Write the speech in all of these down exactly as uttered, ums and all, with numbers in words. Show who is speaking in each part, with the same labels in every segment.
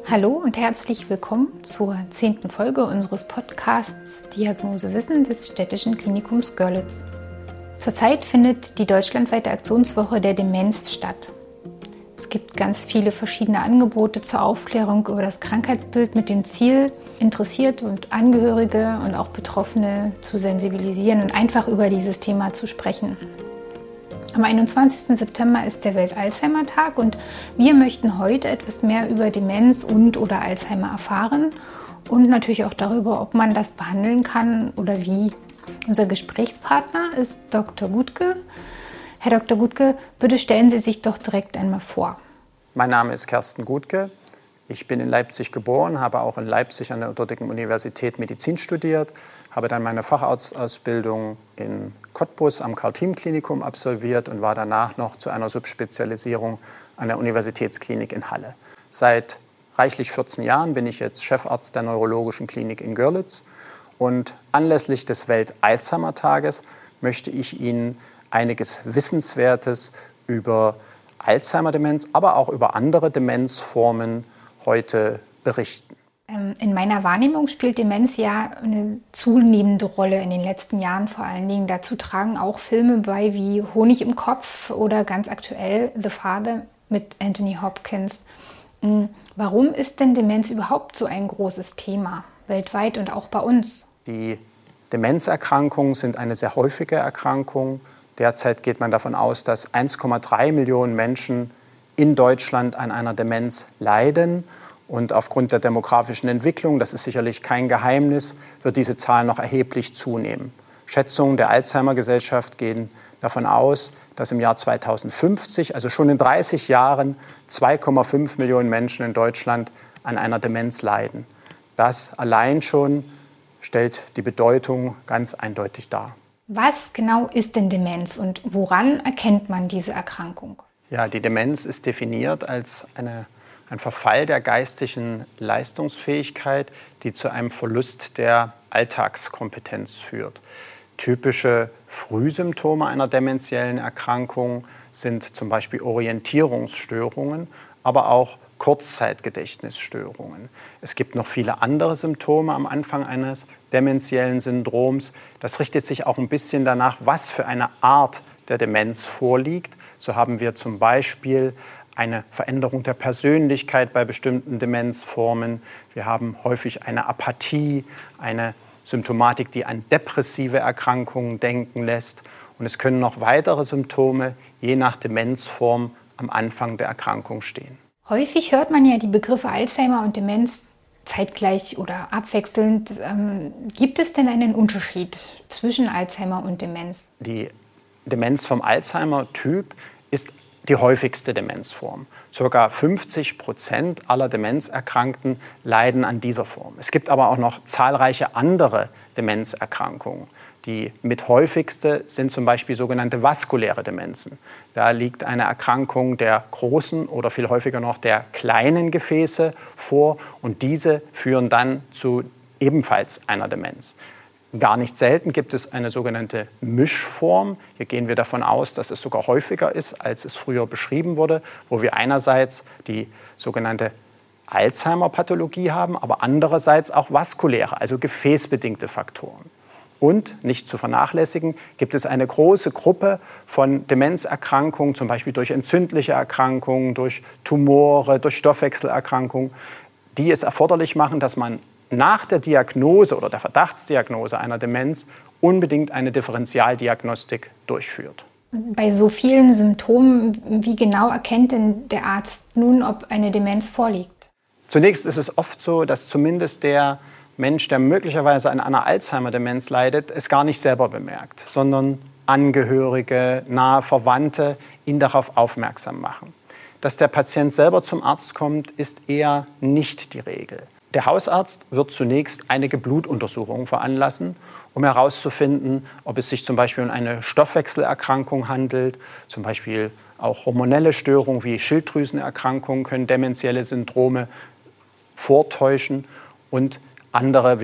Speaker 1: Hallo und herzlich willkommen zur zehnten Folge unseres Podcasts Diagnose Wissen des Städtischen Klinikums Görlitz. Zurzeit findet die deutschlandweite Aktionswoche der Demenz statt. Es gibt ganz viele verschiedene Angebote zur Aufklärung über das Krankheitsbild mit dem Ziel, Interessierte und Angehörige und auch Betroffene zu sensibilisieren und einfach über dieses Thema zu sprechen. Am einundzwanzigsten September ist der Welt-Alzheimer-Tag und wir möchten heute etwas mehr über Demenz und oder Alzheimer erfahren und natürlich auch darüber, ob man das behandeln kann oder wie. Unser Gesprächspartner ist Doktor Gutke. Herr Doktor Gutke, bitte stellen Sie sich doch direkt einmal vor.
Speaker 2: Mein Name ist Kersten Gutke. Ich bin in Leipzig geboren, habe auch in Leipzig an der dortigen Universität Medizin studiert, habe dann meine Facharztausbildung in Cottbus am Karl-Thiem-Klinikum absolviert und war danach noch zu einer Subspezialisierung an der Universitätsklinik in Halle. Seit reichlich vierzehn Jahren bin ich jetzt Chefarzt der Neurologischen Klinik in Görlitz und anlässlich des Welt-Alzheimer-Tages möchte ich Ihnen einiges Wissenswertes über Alzheimer-Demenz, aber auch über andere Demenzformen heute berichten.
Speaker 1: In meiner Wahrnehmung spielt Demenz ja eine zunehmende Rolle in den letzten Jahren vor allen Dingen. Dazu tragen auch Filme bei wie Honig im Kopf oder ganz aktuell The Father mit Anthony Hopkins. Warum ist denn Demenz überhaupt so ein großes Thema, weltweit und auch bei uns?
Speaker 2: Die Demenzerkrankungen sind eine sehr häufige Erkrankung. Derzeit geht man davon aus, dass eins Komma drei Millionen Menschen in Deutschland an einer Demenz leiden. Und aufgrund der demografischen Entwicklung, das ist sicherlich kein Geheimnis, wird diese Zahl noch erheblich zunehmen. Schätzungen der Alzheimer-Gesellschaft gehen davon aus, dass im Jahr zweitausendfünfzig, also schon in dreißig Jahren, zwei Komma fünf Millionen Menschen in Deutschland an einer Demenz leiden. Das allein schon stellt die Bedeutung ganz eindeutig dar.
Speaker 1: Was genau ist denn Demenz und woran erkennt man diese Erkrankung?
Speaker 2: Ja, die Demenz ist definiert als eine, ein Verfall der geistigen Leistungsfähigkeit, die zu einem Verlust der Alltagskompetenz führt. Typische Frühsymptome einer dementiellen Erkrankung sind zum Beispiel Orientierungsstörungen, aber auch Kurzzeitgedächtnisstörungen. Es gibt noch viele andere Symptome am Anfang eines dementiellen Syndroms. Das richtet sich auch ein bisschen danach, was für eine Art der Demenz vorliegt. So haben wir zum Beispiel eine Veränderung der Persönlichkeit bei bestimmten Demenzformen. Wir haben häufig eine Apathie, eine Symptomatik, die an depressive Erkrankungen denken lässt. Und es können noch weitere Symptome je nach Demenzform am Anfang der Erkrankung stehen.
Speaker 1: Häufig hört man ja die Begriffe Alzheimer und Demenz zeitgleich oder abwechselnd. Ähm, gibt es denn einen Unterschied zwischen Alzheimer und Demenz?
Speaker 2: Die Demenz vom Alzheimer-Typ ist die häufigste Demenzform. Circa fünfzig Prozent aller Demenzerkrankten leiden an dieser Form. Es gibt aber auch noch zahlreiche andere Demenzerkrankungen. Die mit häufigste sind zum Beispiel sogenannte vaskuläre Demenzen. Da liegt eine Erkrankung der großen oder viel häufiger noch der kleinen Gefäße vor und diese führen dann zu ebenfalls einer Demenz. Gar nicht selten gibt es eine sogenannte Mischform. Hier gehen wir davon aus, dass es sogar häufiger ist, als es früher beschrieben wurde, wo wir einerseits die sogenannte Alzheimer-Pathologie haben, aber andererseits auch vaskuläre, also gefäßbedingte Faktoren. Und, nicht zu vernachlässigen, gibt es eine große Gruppe von Demenzerkrankungen, zum Beispiel durch entzündliche Erkrankungen, durch Tumore, durch Stoffwechselerkrankungen, die es erforderlich machen, dass man nach der Diagnose oder der Verdachtsdiagnose einer Demenz unbedingt eine Differentialdiagnostik durchführt.
Speaker 1: Bei so vielen Symptomen, wie genau erkennt denn der Arzt nun, ob eine Demenz vorliegt?
Speaker 2: Zunächst ist es oft so, dass zumindest der Mensch, der möglicherweise an einer Alzheimer-Demenz leidet, es gar nicht selber bemerkt, sondern Angehörige, nahe Verwandte ihn darauf aufmerksam machen. Dass der Patient selber zum Arzt kommt, ist eher nicht die Regel. Der Hausarzt wird zunächst einige Blutuntersuchungen veranlassen, um herauszufinden, ob es sich zum Beispiel um eine Stoffwechselerkrankung handelt, zum Beispiel auch hormonelle Störungen wie Schilddrüsenerkrankungen können dementielle Syndrome vortäuschen und andere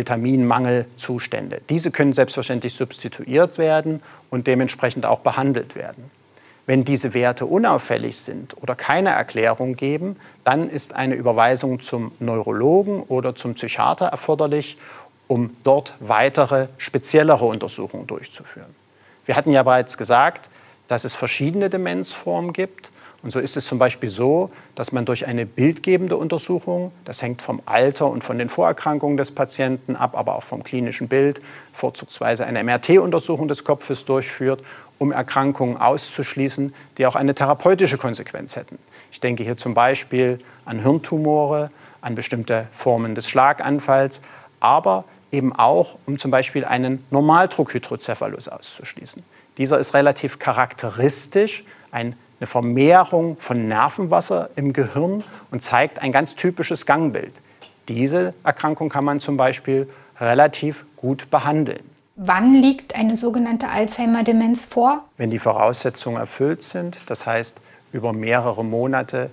Speaker 2: Vitaminmangelzustände. Diese können selbstverständlich substituiert werden und dementsprechend auch behandelt werden. Wenn diese Werte unauffällig sind oder keine Erklärung geben, dann ist eine Überweisung zum Neurologen oder zum Psychiater erforderlich, um dort weitere, speziellere Untersuchungen durchzuführen. Wir hatten ja bereits gesagt, dass es verschiedene Demenzformen gibt. Und so ist es zum Beispiel so, dass man durch eine bildgebende Untersuchung, das hängt vom Alter und von den Vorerkrankungen des Patienten ab, aber auch vom klinischen Bild, vorzugsweise eine M R T-Untersuchung des Kopfes durchführt, um Erkrankungen auszuschließen, die auch eine therapeutische Konsequenz hätten. Ich denke hier zum Beispiel an Hirntumore, an bestimmte Formen des Schlaganfalls, aber eben auch, um zum Beispiel einen Normaldruckhydrocephalus auszuschließen. Dieser ist relativ charakteristisch, ein eine Vermehrung von Nervenwasser im Gehirn und zeigt ein ganz typisches Gangbild. Diese Erkrankung kann man zum Beispiel relativ gut behandeln.
Speaker 1: Wann liegt eine sogenannte Alzheimer-Demenz vor?
Speaker 2: Wenn die Voraussetzungen erfüllt sind, das heißt über mehrere Monate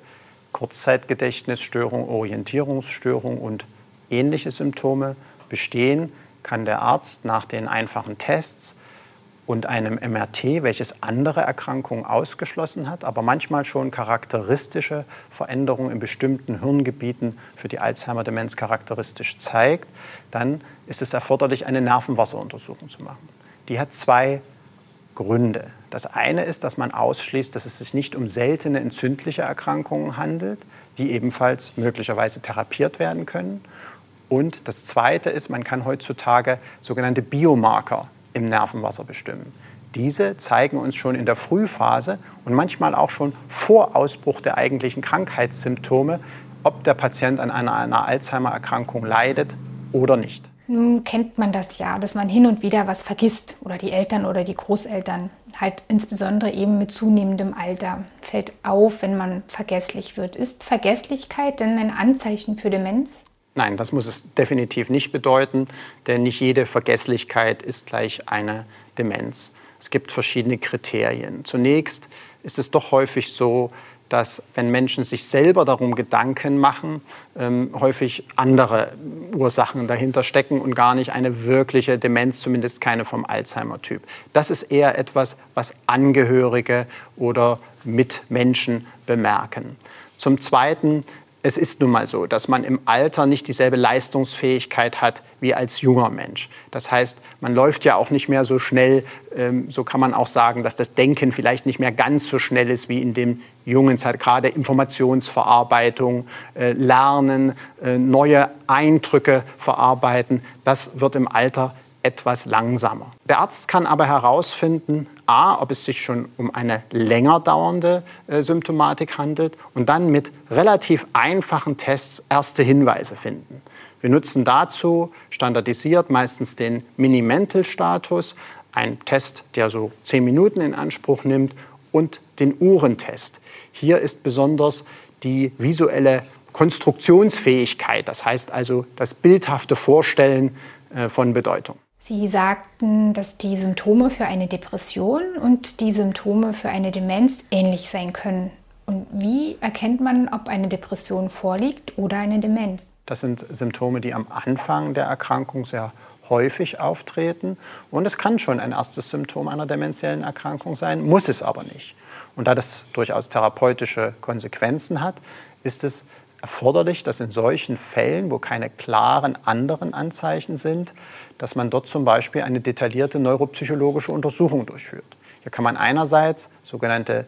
Speaker 2: Kurzzeitgedächtnisstörung, Orientierungsstörung und ähnliche Symptome bestehen, kann der Arzt nach den einfachen Tests und einem M R T, welches andere Erkrankungen ausgeschlossen hat, aber manchmal schon charakteristische Veränderungen in bestimmten Hirngebieten für die Alzheimer-Demenz charakteristisch zeigt, dann ist es erforderlich, eine Nervenwasseruntersuchung zu machen. Die hat zwei Gründe. Das eine ist, dass man ausschließt, dass es sich nicht um seltene entzündliche Erkrankungen handelt, die ebenfalls möglicherweise therapiert werden können. Und das zweite ist, man kann heutzutage sogenannte Biomarker im Nervenwasser bestimmen. Diese zeigen uns schon in der Frühphase und manchmal auch schon vor Ausbruch der eigentlichen Krankheitssymptome, ob der Patient an einer, einer Alzheimer-Erkrankung leidet oder nicht.
Speaker 1: Nun kennt man das ja, dass man hin und wieder was vergisst oder die Eltern oder die Großeltern. Halt insbesondere eben mit zunehmendem Alter fällt auf, wenn man vergesslich wird. Ist Vergesslichkeit denn ein Anzeichen für Demenz?
Speaker 2: Nein, das muss es definitiv nicht bedeuten, denn nicht jede Vergesslichkeit ist gleich eine Demenz. Es gibt verschiedene Kriterien. Zunächst ist es doch häufig so, dass wenn Menschen sich selber darum Gedanken machen, ähm, häufig andere Ursachen dahinter stecken und gar nicht eine wirkliche Demenz, zumindest keine vom Alzheimer-Typ. Das ist eher etwas, was Angehörige oder Mitmenschen bemerken. Zum Zweiten, es ist nun mal so, dass man im Alter nicht dieselbe Leistungsfähigkeit hat wie als junger Mensch. Das heißt, man läuft ja auch nicht mehr so schnell. Ähm, so kann man auch sagen, dass das Denken vielleicht nicht mehr ganz so schnell ist wie in dem jungen Zeit. Gerade Informationsverarbeitung, äh, Lernen, äh, neue Eindrücke verarbeiten, das wird im Alter etwas langsamer. Der Arzt kann aber herausfinden, a, ob es sich schon um eine länger dauernde äh, Symptomatik handelt und dann mit relativ einfachen Tests erste Hinweise finden. Wir nutzen dazu standardisiert meistens den Mini-Mental-Status, ein Test, der so zehn Minuten in Anspruch nimmt, und den Uhrentest. Hier ist besonders die visuelle Konstruktionsfähigkeit, das heißt also das bildhafte Vorstellen äh, von Bedeutung.
Speaker 1: Sie sagten, dass die Symptome für eine Depression und die Symptome für eine Demenz ähnlich sein können. Und wie erkennt man, ob eine Depression vorliegt oder eine Demenz?
Speaker 2: Das sind Symptome, die am Anfang der Erkrankung sehr häufig auftreten. Und es kann schon ein erstes Symptom einer dementiellen Erkrankung sein, muss es aber nicht. Und da das durchaus therapeutische Konsequenzen hat, ist es erforderlich, dass in solchen Fällen, wo keine klaren anderen Anzeichen sind, dass man dort zum Beispiel eine detaillierte neuropsychologische Untersuchung durchführt. Hier kann man einerseits sogenannte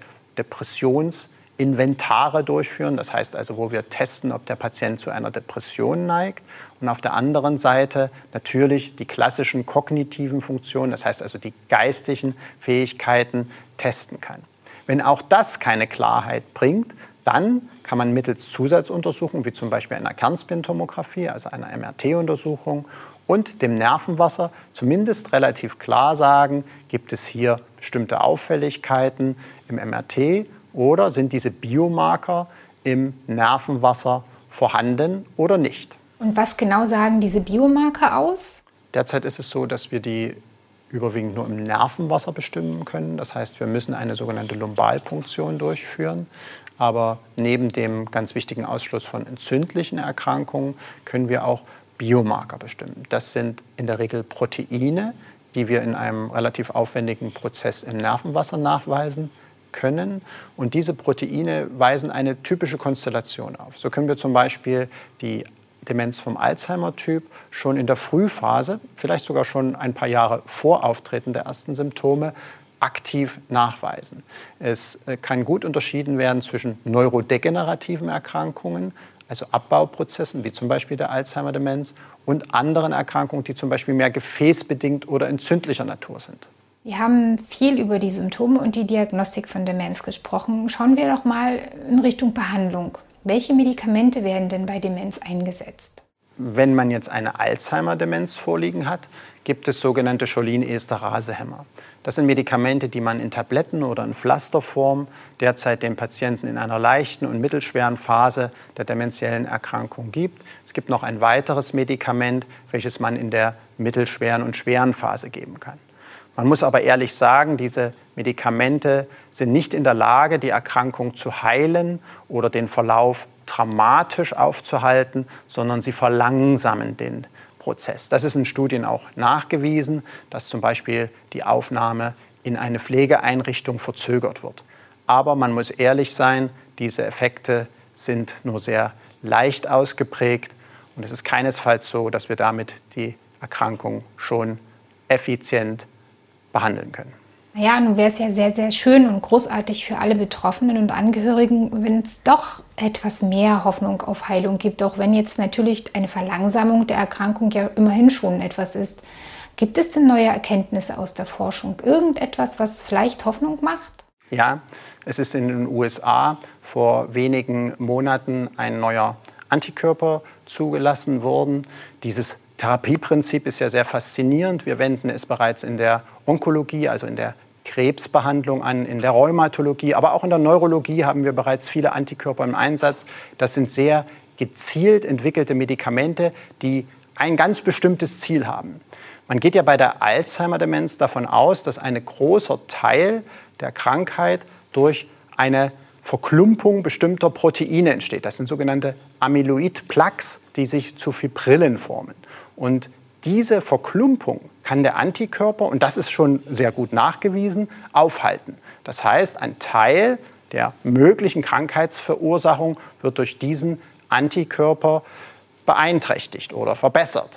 Speaker 2: Depressionsinventare durchführen, das heißt also, wo wir testen, ob der Patient zu einer Depression neigt, und auf der anderen Seite natürlich die klassischen kognitiven Funktionen, das heißt also die geistigen Fähigkeiten, testen kann. Wenn auch das keine Klarheit bringt, dann kann man mittels Zusatzuntersuchungen, wie zum Beispiel einer Kernspintomographie, also einer M R T-Untersuchung, und dem Nervenwasser zumindest relativ klar sagen, gibt es hier bestimmte Auffälligkeiten im M R T oder sind diese Biomarker im Nervenwasser vorhanden oder nicht.
Speaker 1: Und was genau sagen diese Biomarker aus?
Speaker 2: Derzeit ist es so, dass wir die überwiegend nur im Nervenwasser bestimmen können. Das heißt, wir müssen eine sogenannte Lumbalpunktion durchführen. Aber neben dem ganz wichtigen Ausschluss von entzündlichen Erkrankungen können wir auch Biomarker bestimmen. Das sind in der Regel Proteine, die wir in einem relativ aufwendigen Prozess im Nervenwasser nachweisen. können. Und diese Proteine weisen eine typische Konstellation auf. So können wir zum Beispiel die Demenz vom Alzheimer-Typ schon in der Frühphase, vielleicht sogar schon ein paar Jahre vor Auftreten der ersten Symptome, aktiv nachweisen. Es kann gut unterschieden werden zwischen neurodegenerativen Erkrankungen, also Abbauprozessen, wie zum Beispiel der Alzheimer-Demenz, und anderen Erkrankungen, die zum Beispiel mehr gefäßbedingt oder entzündlicher Natur sind.
Speaker 1: Wir haben viel über die Symptome und die Diagnostik von Demenz gesprochen. Schauen wir doch mal in Richtung Behandlung. Welche Medikamente werden denn bei Demenz eingesetzt?
Speaker 2: Wenn man jetzt eine Alzheimer-Demenz vorliegen hat, gibt es sogenannte Cholinesterase-Hämmer. Das sind Medikamente, die man in Tabletten oder in Pflasterform derzeit dem Patienten in einer leichten und mittelschweren Phase der dementiellen Erkrankung gibt. Es gibt noch ein weiteres Medikament, welches man in der mittelschweren und schweren Phase geben kann. Man muss aber ehrlich sagen, diese Medikamente sind nicht in der Lage, die Erkrankung zu heilen oder den Verlauf dramatisch aufzuhalten, sondern sie verlangsamen den Prozess. Das ist in Studien auch nachgewiesen, dass zum Beispiel die Aufnahme in eine Pflegeeinrichtung verzögert wird. Aber man muss ehrlich sein, diese Effekte sind nur sehr leicht ausgeprägt und es ist keinesfalls so, dass wir damit die Erkrankung schon effizient behandeln können.
Speaker 1: Ja, nun wäre es ja sehr, sehr schön und großartig für alle Betroffenen und Angehörigen, wenn es doch etwas mehr Hoffnung auf Heilung gibt, auch wenn jetzt natürlich eine Verlangsamung der Erkrankung ja immerhin schon etwas ist. Gibt es denn neue Erkenntnisse aus der Forschung? Irgendetwas, was vielleicht Hoffnung macht?
Speaker 2: Ja, es ist in den U S A vor wenigen Monaten ein neuer Antikörper zugelassen worden. Dieses Therapieprinzip ist ja sehr faszinierend. Wir wenden es bereits in der Onkologie, also in der Krebsbehandlung an, in der Rheumatologie, aber auch in der Neurologie haben wir bereits viele Antikörper im Einsatz. Das sind sehr gezielt entwickelte Medikamente, die ein ganz bestimmtes Ziel haben. Man geht ja bei der Alzheimer-Demenz davon aus, dass ein großer Teil der Krankheit durch eine Verklumpung bestimmter Proteine entsteht. Das sind sogenannte Amyloid-Plaques, die sich zu Fibrillen formen. Und diese Verklumpung kann der Antikörper, und das ist schon sehr gut nachgewiesen, aufhalten. Das heißt, ein Teil der möglichen Krankheitsverursachung wird durch diesen Antikörper beeinträchtigt oder verbessert.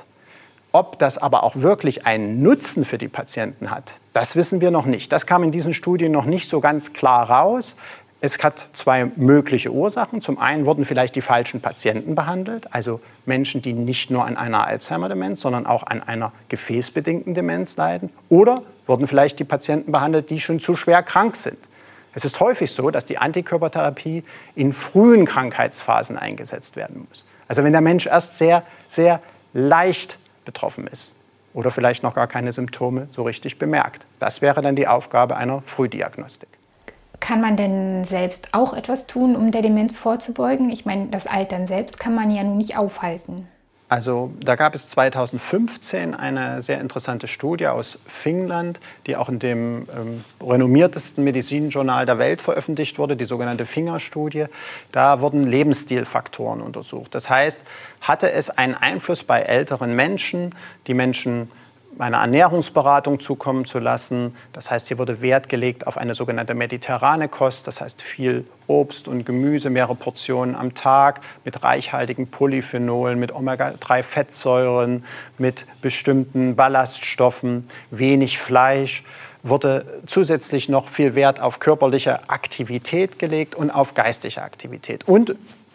Speaker 2: Ob das aber auch wirklich einen Nutzen für die Patienten hat, das wissen wir noch nicht. Das kam in diesen Studien noch nicht so ganz klar raus. Es hat zwei mögliche Ursachen. Zum einen wurden vielleicht die falschen Patienten behandelt, also Menschen, die nicht nur an einer Alzheimer-Demenz, sondern auch an einer gefäßbedingten Demenz leiden. Oder wurden vielleicht die Patienten behandelt, die schon zu schwer krank sind. Es ist häufig so, dass die Antikörpertherapie in frühen Krankheitsphasen eingesetzt werden muss. Also wenn der Mensch erst sehr, sehr leicht betroffen ist oder vielleicht noch gar keine Symptome so richtig bemerkt. Das wäre dann die Aufgabe einer Frühdiagnostik.
Speaker 1: Kann man denn selbst auch etwas tun, um der Demenz vorzubeugen? Ich meine, das Altern selbst kann man ja nun nicht aufhalten.
Speaker 2: Also da gab es zweitausendfünfzehn eine sehr interessante Studie aus Finnland, die auch in dem ähm, renommiertesten Medizinjournal der Welt veröffentlicht wurde, die sogenannte Finger-Studie. Da wurden Lebensstilfaktoren untersucht. Das heißt, hatte es einen Einfluss bei älteren Menschen, die Menschen eine Ernährungsberatung zukommen zu lassen. Das heißt, hier wurde Wert gelegt auf eine sogenannte mediterrane Kost, das heißt viel Obst und Gemüse, mehrere Portionen am Tag, mit reichhaltigen Polyphenolen, mit Omega drei Fettsäuren, mit bestimmten Ballaststoffen, wenig Fleisch. Wurde zusätzlich noch viel Wert auf körperliche Aktivität gelegt und auf geistige Aktivität. Und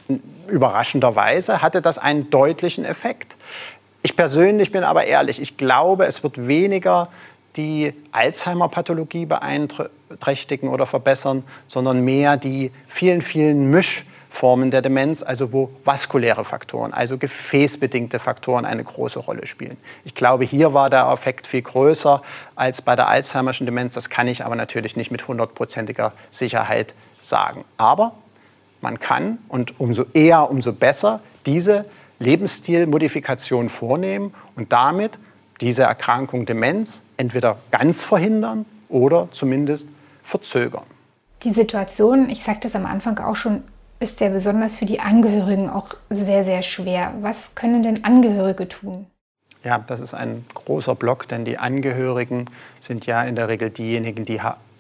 Speaker 2: überraschenderweise hatte das einen deutlichen Effekt. Ich persönlich bin aber ehrlich, ich glaube, es wird weniger die Alzheimer-Pathologie beeinträchtigen oder verbessern, sondern mehr die vielen, vielen Mischformen der Demenz, also wo vaskuläre Faktoren, also gefäßbedingte Faktoren eine große Rolle spielen. Ich glaube, hier war der Effekt viel größer als bei der Alzheimerschen Demenz. Das kann ich aber natürlich nicht mit hundertprozentiger Sicherheit sagen. Aber man kann, und umso eher, umso besser, diese Lebensstilmodifikation vornehmen und damit diese Erkrankung Demenz entweder ganz verhindern oder zumindest verzögern.
Speaker 1: Die Situation, ich sagte es am Anfang auch schon, ist ja besonders für die Angehörigen auch sehr, sehr schwer. Was können denn Angehörige tun?
Speaker 2: Ja, das ist ein großer Block, denn die Angehörigen sind ja in der Regel diejenigen, die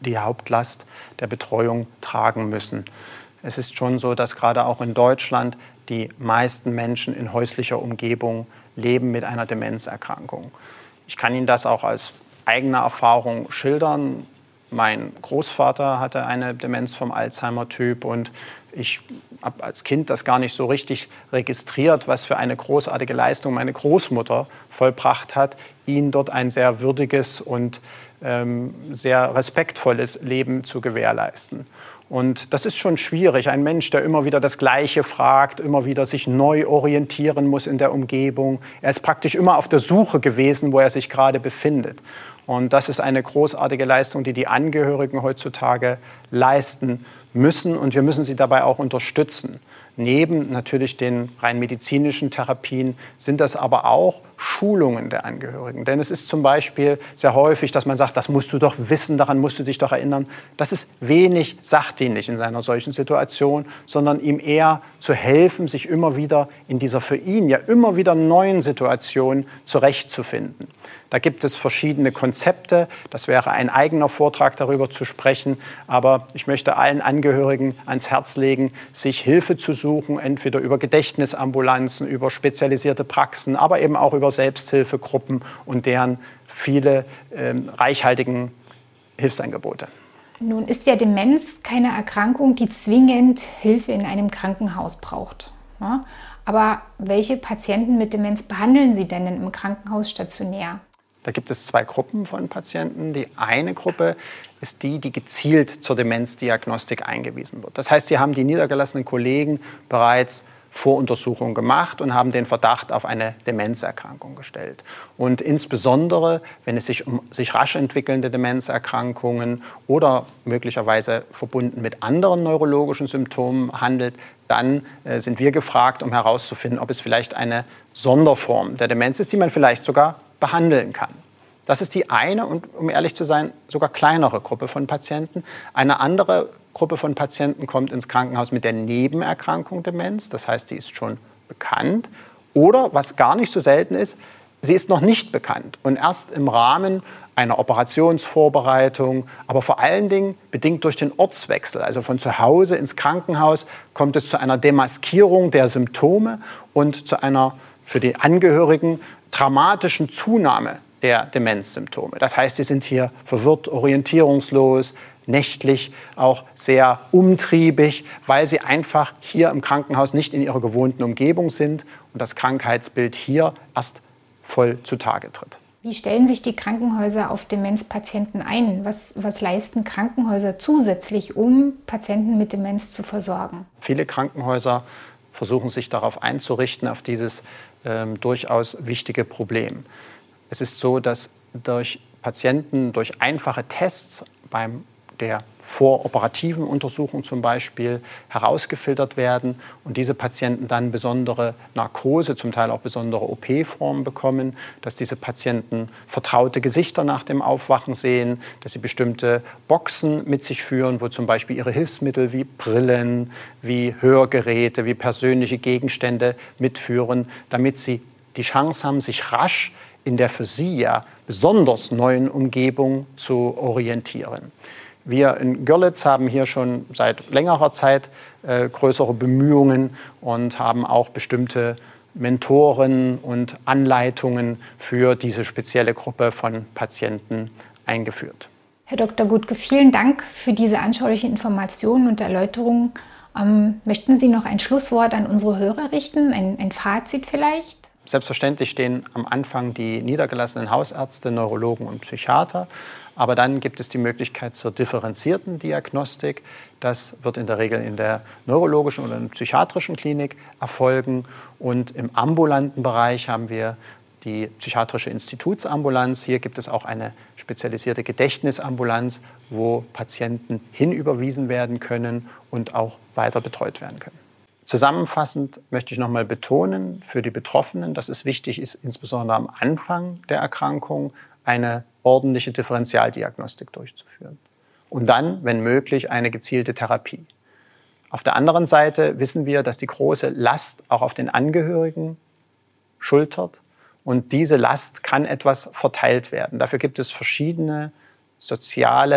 Speaker 2: die Hauptlast der Betreuung tragen müssen. Es ist schon so, dass gerade auch in Deutschland die meisten Menschen in häuslicher Umgebung leben mit einer Demenzerkrankung. Ich kann Ihnen das auch als eigene Erfahrung schildern. Mein Großvater hatte eine Demenz vom Alzheimer-Typ und ich habe als Kind das gar nicht so richtig registriert, was für eine großartige Leistung meine Großmutter vollbracht hat, ihn dort ein sehr würdiges und ähm, sehr respektvolles Leben zu gewährleisten. Und das ist schon schwierig. Ein Mensch, der immer wieder das Gleiche fragt, immer wieder sich neu orientieren muss in der Umgebung. Er ist praktisch immer auf der Suche gewesen, wo er sich gerade befindet. Und das ist eine großartige Leistung, die die Angehörigen heutzutage leisten müssen. Und wir müssen sie dabei auch unterstützen. Neben natürlich den rein medizinischen Therapien sind das aber auch Schulungen der Angehörigen. Denn es ist zum Beispiel sehr häufig, dass man sagt, das musst du doch wissen, daran musst du dich doch erinnern. Das ist wenig sachdienlich in einer solchen Situation, sondern ihm eher zu helfen, sich immer wieder in dieser für ihn ja immer wieder neuen Situation zurechtzufinden. Da gibt es verschiedene Konzepte. Das wäre ein eigener Vortrag, darüber zu sprechen. Aber ich möchte allen Angehörigen ans Herz legen, sich Hilfe zu suchen, entweder über Gedächtnisambulanzen, über spezialisierte Praxen, aber eben auch über Selbsthilfegruppen und deren viele äh, reichhaltigen Hilfsangebote.
Speaker 1: Nun ist ja Demenz keine Erkrankung, die zwingend Hilfe in einem Krankenhaus braucht. Ja? Aber welche Patienten mit Demenz behandeln Sie denn im Krankenhaus stationär?
Speaker 2: Da gibt es zwei Gruppen von Patienten. Die eine Gruppe ist die, die gezielt zur Demenzdiagnostik eingewiesen wird. Das heißt, sie haben die niedergelassenen Kollegen bereits Voruntersuchungen gemacht und haben den Verdacht auf eine Demenzerkrankung gestellt. Und insbesondere, wenn es sich um sich rasch entwickelnde Demenzerkrankungen oder möglicherweise verbunden mit anderen neurologischen Symptomen handelt, dann äh, sind wir gefragt, um herauszufinden, ob es vielleicht eine Sonderform der Demenz ist, die man vielleicht sogar behandeln kann. Das ist die eine und, um ehrlich zu sein, sogar kleinere Gruppe von Patienten. Eine andere Gruppe von Patienten kommt ins Krankenhaus mit der Nebenerkrankung Demenz. Das heißt, die ist schon bekannt. Oder, was gar nicht so selten ist, sie ist noch nicht bekannt. Und erst im Rahmen einer Operationsvorbereitung, aber vor allen Dingen bedingt durch den Ortswechsel, also von zu Hause ins Krankenhaus, kommt es zu einer Demaskierung der Symptome und zu einer für die Angehörigen dramatischen Zunahme der Demenzsymptome. Das heißt, sie sind hier verwirrt, orientierungslos, nächtlich auch sehr umtriebig, weil sie einfach hier im Krankenhaus nicht in ihrer gewohnten Umgebung sind und das Krankheitsbild hier erst voll zutage tritt.
Speaker 1: Wie stellen sich die Krankenhäuser auf Demenzpatienten ein? Was, was leisten Krankenhäuser zusätzlich, um Patienten mit Demenz zu versorgen?
Speaker 2: Viele Krankenhäuser versuchen sich darauf einzurichten, auf dieses ähm, durchaus wichtige Problem. Es ist so, dass durch Patienten, durch einfache Tests beim der voroperativen Untersuchung zum Beispiel herausgefiltert werden und diese Patienten dann besondere Narkose, zum Teil auch besondere O P-Formen bekommen, dass diese Patienten vertraute Gesichter nach dem Aufwachen sehen, dass sie bestimmte Boxen mit sich führen, wo zum Beispiel ihre Hilfsmittel wie Brillen, wie Hörgeräte, wie persönliche Gegenstände mitführen, damit sie die Chance haben, sich rasch in der für sie ja besonders neuen Umgebung zu orientieren. Wir in Görlitz haben hier schon seit längerer Zeit äh, größere Bemühungen und haben auch bestimmte Mentoren und Anleitungen für diese spezielle Gruppe von Patienten eingeführt.
Speaker 1: Herr Doktor Gutke, vielen Dank für diese anschaulichen Informationen und Erläuterungen. Ähm, möchten Sie noch ein Schlusswort an unsere Hörer richten, ein, ein Fazit vielleicht?
Speaker 2: Selbstverständlich stehen am Anfang die niedergelassenen Hausärzte, Neurologen und Psychiater. Aber dann gibt es die Möglichkeit zur differenzierten Diagnostik. Das wird in der Regel in der neurologischen oder in der psychiatrischen Klinik erfolgen. Und im ambulanten Bereich haben wir die psychiatrische Institutsambulanz. Hier gibt es auch eine spezialisierte Gedächtnisambulanz, wo Patienten hinüberwiesen werden können und auch weiter betreut werden können. Zusammenfassend möchte ich noch mal betonen für die Betroffenen, dass es wichtig ist, insbesondere am Anfang der Erkrankung eine ordentliche Differentialdiagnostik durchzuführen. Und dann, wenn möglich, eine gezielte Therapie. Auf der anderen Seite wissen wir, dass die große Last auch auf den Angehörigen schultert. Und diese Last kann etwas verteilt werden. Dafür gibt es verschiedene soziale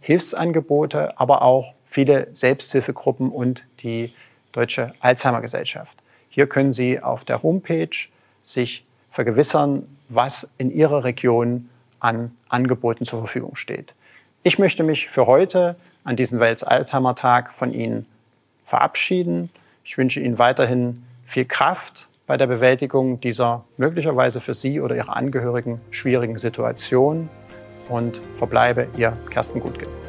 Speaker 2: Hilfsangebote, aber auch viele Selbsthilfegruppen und die Deutsche Alzheimer-Gesellschaft. Hier können Sie auf der Homepage sich vergewissern, was in Ihrer Region an Angeboten zur Verfügung steht. Ich möchte mich für heute an diesem Welt-Alzheimer-Tag von Ihnen verabschieden. Ich wünsche Ihnen weiterhin viel Kraft bei der Bewältigung dieser möglicherweise für Sie oder Ihre Angehörigen schwierigen Situation und verbleibe Ihr Kersten Gutke.